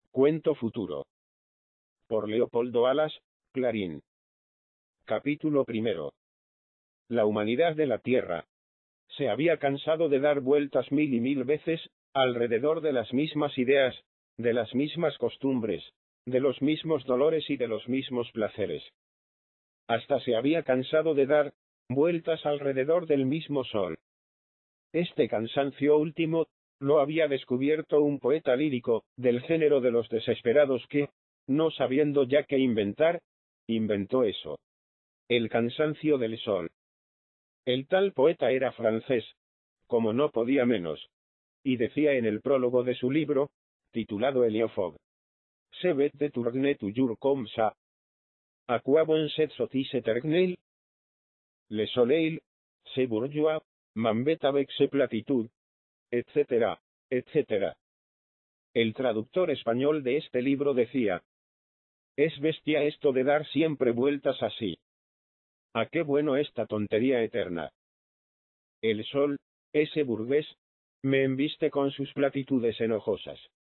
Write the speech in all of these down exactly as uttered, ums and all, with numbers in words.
Cuento futuro. Por Leopoldo Alas, Clarín. Capítulo primero. La humanidad de la Tierra se había cansado de dar vueltas mil y mil veces alrededor de las mismas ideas, de las mismas costumbres, de los mismos dolores y de los mismos placeres. Hasta se había cansado de dar vueltas alrededor del mismo sol. Este cansancio último lo había descubierto un poeta lírico del género de los desesperados que, no sabiendo ya qué inventar, inventó eso: el cansancio del sol. El tal poeta era francés, como no podía menos, y decía en el prólogo de su libro, titulado Héliophobe: «Se vet de tourner toujours comme ça. À quoi bon cette sottise éternelle? Le soleil, c'est bourgeois, m'embête avec ses platitudes», etcétera, etcétera. El traductor español de este libro decía: «Es bestia esto de dar siempre vueltas así. ¿A qué bueno esta tontería eterna? El sol, ese burgués, me embiste con sus platitudes enojosas.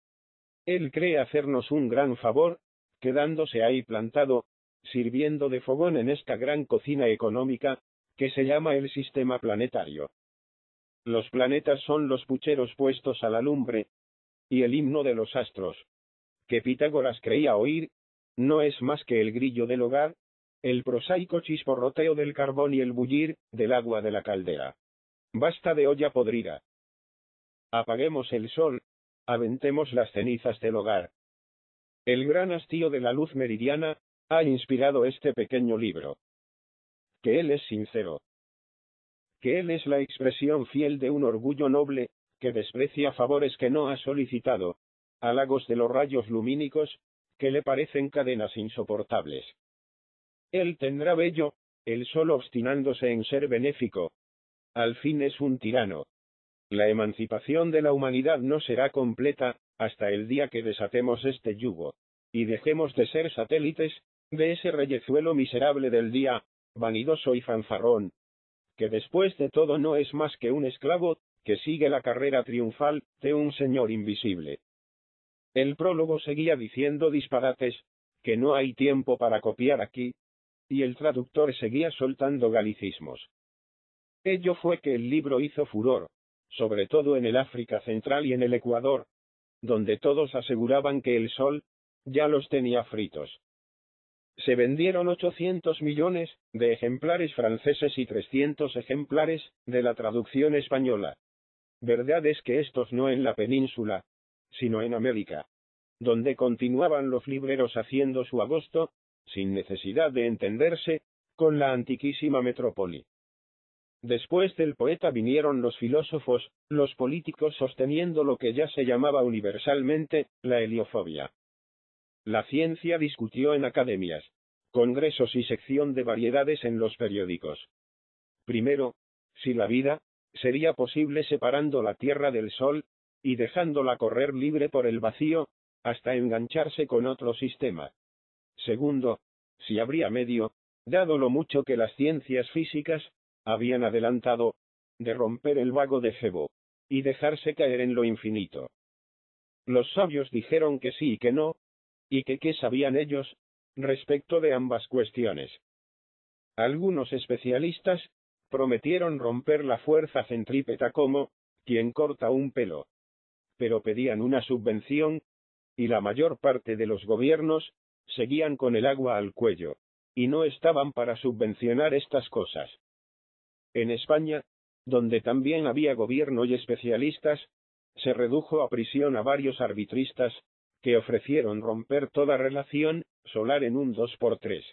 Él cree hacernos un gran favor, quedándose ahí plantado, sirviendo de fogón en esta gran cocina económica, que se llama el sistema planetario. Los planetas son los pucheros puestos a la lumbre, y el himno de los astros, que Pitágoras creía oír, no es más que el grillo del hogar, el prosaico chisporroteo del carbón y el bullir del agua de la caldera. Basta de olla podrida. Apaguemos el sol, aventemos las cenizas del hogar». El gran hastío de la luz meridiana ha inspirado este pequeño libro. Que él es sincero. Que él es la expresión fiel de un orgullo noble, que desprecia favores que no ha solicitado, halagos de los rayos lumínicos, que le parecen cadenas insoportables. Él tendrá bello, el sol obstinándose en ser benéfico. Al fin es un tirano. La emancipación de la humanidad no será completa hasta el día que desatemos este yugo, y dejemos de ser satélites de ese reyezuelo miserable del día, vanidoso y fanfarrón, que después de todo no es más que un esclavo que sigue la carrera triunfal de un señor invisible. El prólogo seguía diciendo disparates, que no hay tiempo para copiar aquí, y el traductor seguía soltando galicismos. Ello fue que el libro hizo furor, sobre todo en el África Central y en el Ecuador, donde todos aseguraban que el sol ya los tenía fritos. Se vendieron ochocientos millones de ejemplares franceses y trescientos ejemplares de la traducción española. Verdad es que estos no en la península, sino en América, donde continuaban los libreros haciendo su agosto, sin necesidad de entenderse, con la antiquísima metrópoli. Después del poeta vinieron los filósofos, los políticos sosteniendo lo que ya se llamaba universalmente la heliofobia. La ciencia discutió en academias, congresos y sección de variedades en los periódicos. Primero, si la vida sería posible separando la Tierra del Sol, y dejándola correr libre por el vacío, hasta engancharse con otro sistema. Segundo, si habría medio, dado lo mucho que las ciencias físicas habían adelantado, de romper el vago de Febo, y dejarse caer en lo infinito. Los sabios dijeron que sí y que no, y que qué sabían ellos respecto de ambas cuestiones. Algunos especialistas prometieron romper la fuerza centrípeta como quien corta un pelo, pero pedían una subvención, y la mayor parte de los gobiernos seguían con el agua al cuello, y no estaban para subvencionar estas cosas. En España, donde también había gobierno y especialistas, se redujo a prisión a varios arbitristas, que ofrecieron romper toda relación solar en un dos por tres.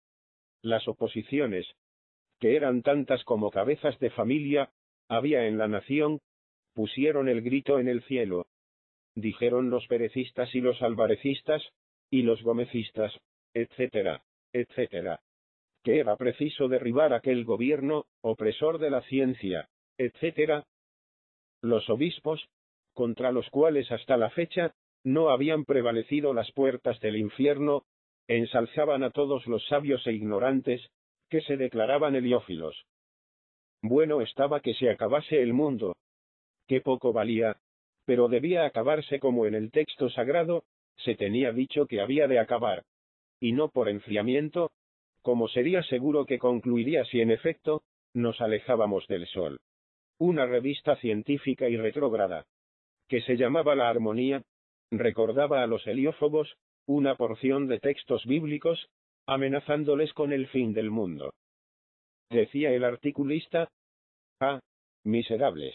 Las oposiciones, que eran tantas como cabezas de familia había en la nación, pusieron el grito en el cielo. Dijeron los perecistas y los alvarecistas, y los gomecistas, etcétera, etcétera, que era preciso derribar aquel gobierno opresor de la ciencia, etcétera. Los obispos, contra los cuales hasta la fecha no habían prevalecido las puertas del infierno, ensalzaban a todos los sabios e ignorantes, que se declaraban heliófilos. Bueno estaba que se acabase el mundo. Qué poco valía, pero debía acabarse como en el texto sagrado, se tenía dicho que había de acabar, y no por enfriamiento, como sería seguro que concluiría si en efecto, nos alejábamos del Sol. Una revista científica y retrógrada, que se llamaba La Armonía, recordaba a los heliófobos una porción de textos bíblicos, amenazándoles con el fin del mundo. Decía el articulista: «Ah, miserables.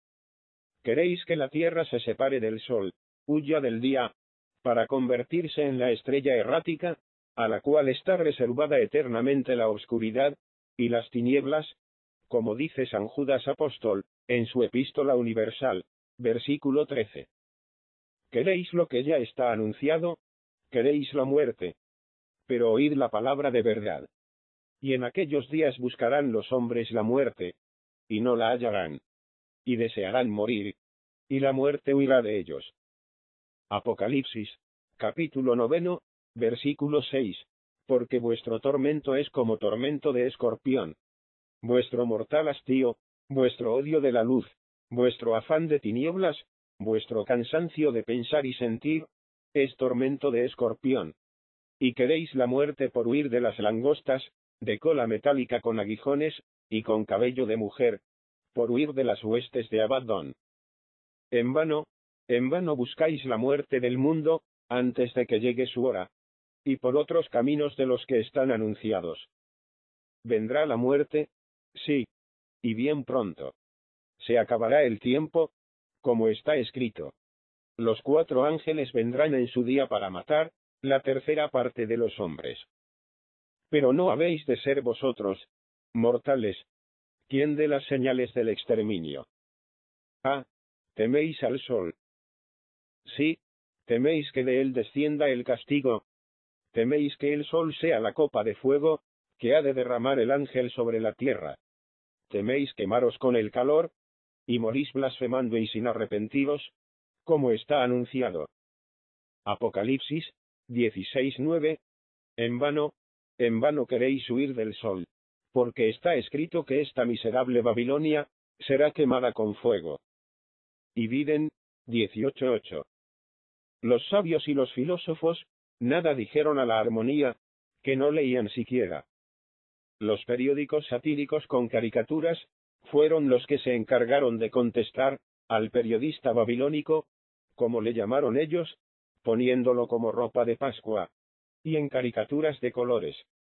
¿Queréis que la Tierra se separe del Sol, huya del día, para convertirse en la estrella errática, a la cual está reservada eternamente la oscuridad y las tinieblas, como dice San Judas Apóstol, en su Epístola Universal, versículo trece? ¿Queréis lo que ya está anunciado? ¿Queréis la muerte? Pero oíd la palabra de verdad. Y en aquellos días buscarán los hombres la muerte, y no la hallarán. Y desearán morir, y la muerte huirá de ellos». Apocalipsis, capítulo noveno, versículo seis. Porque vuestro tormento es como tormento de escorpión. Vuestro mortal hastío, vuestro odio de la luz, vuestro afán de tinieblas, vuestro cansancio de pensar y sentir, es tormento de escorpión. Y queréis la muerte por huir de las langostas, de cola metálica con aguijones, y con cabello de mujer, por huir de las huestes de Abadón. En vano, en vano buscáis la muerte del mundo, antes de que llegue su hora, y por otros caminos de los que están anunciados. ¿Vendrá la muerte? Sí, y bien pronto. Se acabará el tiempo, como está escrito. Los cuatro ángeles vendrán en su día para matar la tercera parte de los hombres. Pero no habéis de ser vosotros, mortales, quien dé las señales del exterminio. Ah, teméis al sol. Sí, teméis que de él descienda el castigo. Teméis que el sol sea la copa de fuego, que ha de derramar el ángel sobre la tierra. Teméis quemaros con el calor, y morís blasfemando y sin arrepentiros, como está anunciado. Apocalipsis, dieciséis nueve. En vano, en vano queréis huir del sol, porque está escrito que esta miserable Babilonia será quemada con fuego. Y Biden, dieciocho ocho. Los sabios y los filósofos nada dijeron a la armonía, que no leían siquiera. Los periódicos satíricos con caricaturas fueron los que se encargaron de contestar al periodista babilónico, como le llamaron ellos, poniéndolo como ropa de Pascua, y en caricaturas de colores.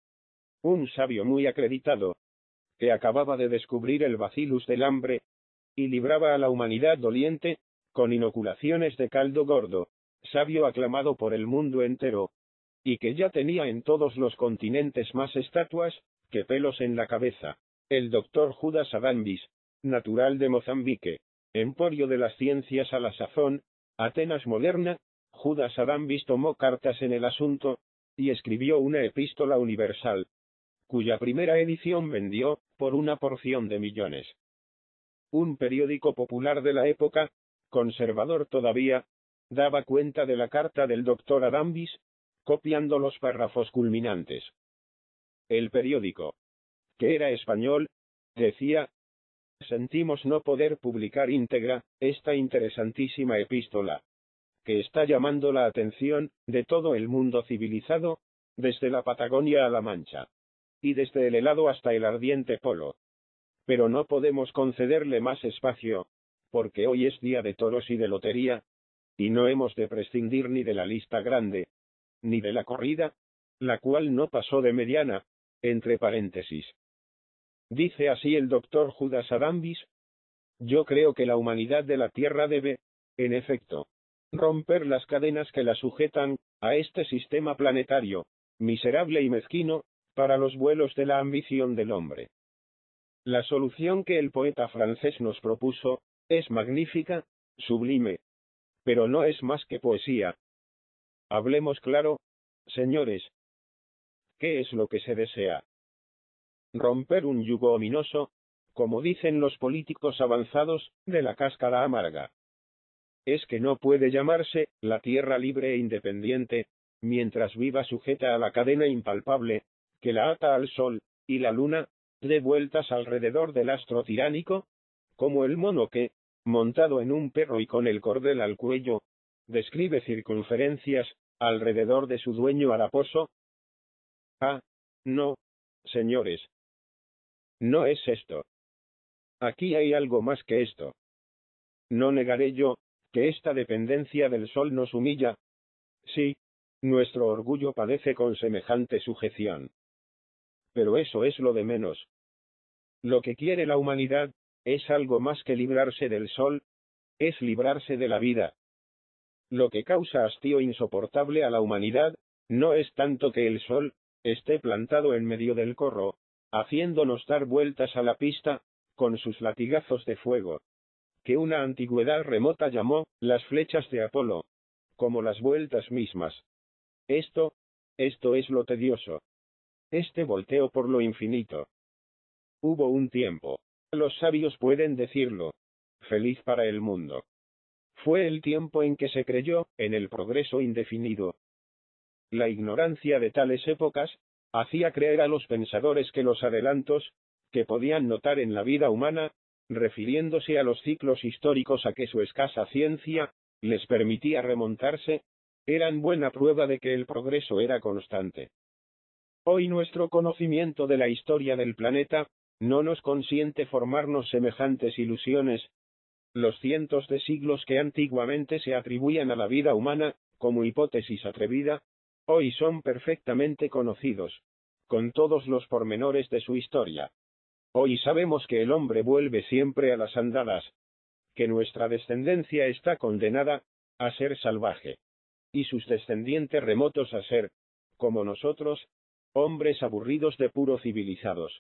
Un sabio muy acreditado, que acababa de descubrir el bacillus del hambre, y libraba a la humanidad doliente, con inoculaciones de caldo gordo, sabio aclamado por el mundo entero, y que ya tenía en todos los continentes más estatuas que pelos en la cabeza, el doctor Judas Adambis, natural de Mozambique, emporio de las ciencias a la sazón, Atenas moderna. Judas Adambis tomó cartas en el asunto, y escribió una epístola universal, cuya primera edición vendió por una porción de millones. Un periódico popular de la época, conservador todavía, daba cuenta de la carta del doctor Adambis, copiando los párrafos culminantes. El periódico, que era español, decía: «Sentimos no poder publicar íntegra esta interesantísima epístola, que está llamando la atención de todo el mundo civilizado, desde la Patagonia a la Mancha, y desde el helado hasta el ardiente polo. Pero no podemos concederle más espacio, porque hoy es día de toros y de lotería, y no hemos de prescindir ni de la lista grande, ni de la corrida, la cual no pasó de mediana, entre paréntesis». Dice así el doctor Judas Adambis: «Yo creo que la humanidad de la Tierra debe, en efecto, romper las cadenas que la sujetan a este sistema planetario, miserable y mezquino, para los vuelos de la ambición del hombre. La solución que el poeta francés nos propuso es magnífica, sublime, pero no es más que poesía. Hablemos claro, señores. ¿Qué es lo que se desea? Romper un yugo ominoso, como dicen los políticos avanzados, de la cáscara amarga. Es que no puede llamarse la tierra libre e independiente, mientras viva sujeta a la cadena impalpable, que la ata al sol y la luna, de vueltas alrededor del astro tiránico, como el mono que, montado en un perro y con el cordel al cuello, describe circunferencias alrededor de su dueño haraposo? Ah, no, señores. No es esto. Aquí hay algo más que esto. No negaré yo que esta dependencia del sol nos humilla. Sí, nuestro orgullo padece con semejante sujeción. Pero eso es lo de menos. Lo que quiere la humanidad es algo más que librarse del sol, es librarse de la vida. Lo que causa hastío insoportable a la humanidad no es tanto que el sol esté plantado en medio del corro, haciéndonos dar vueltas a la pista, con sus latigazos de fuego, que una antigüedad remota llamó las flechas de Apolo, como las vueltas mismas. Esto, esto es lo tedioso. Este volteo por lo infinito. Hubo un tiempo, los sabios pueden decirlo, feliz para el mundo. Fue el tiempo en que se creyó en el progreso indefinido. La ignorancia de tales épocas hacía creer a los pensadores que los adelantos que podían notar en la vida humana, refiriéndose a los ciclos históricos a que su escasa ciencia les permitía remontarse, eran buena prueba de que el progreso era constante. Hoy nuestro conocimiento de la historia del planeta no nos consiente formarnos semejantes ilusiones. Los cientos de siglos que antiguamente se atribuían a la vida humana, como hipótesis atrevida, hoy son perfectamente conocidos, con todos los pormenores de su historia. Hoy sabemos que el hombre vuelve siempre a las andadas, que nuestra descendencia está condenada a ser salvaje, y sus descendientes remotos a ser, como nosotros, hombres aburridos de puro civilizados.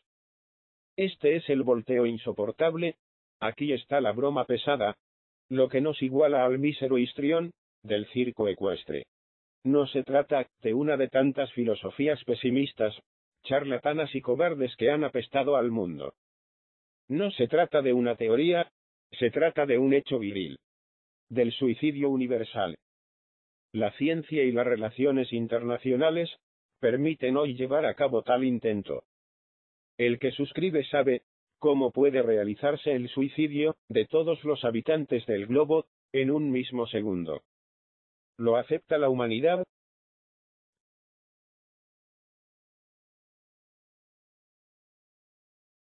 Este es el volteo insoportable. Aquí está la broma pesada, lo que nos iguala al mísero histrión del circo ecuestre. No se trata de una de tantas filosofías pesimistas, charlatanas y cobardes que han apestado al mundo. No se trata de una teoría, se trata de un hecho viril. Del suicidio universal. La ciencia y las relaciones internacionales permiten hoy llevar a cabo tal intento. El que suscribe sabe cómo puede realizarse el suicidio de todos los habitantes del globo en un mismo segundo. Lo acepta la humanidad,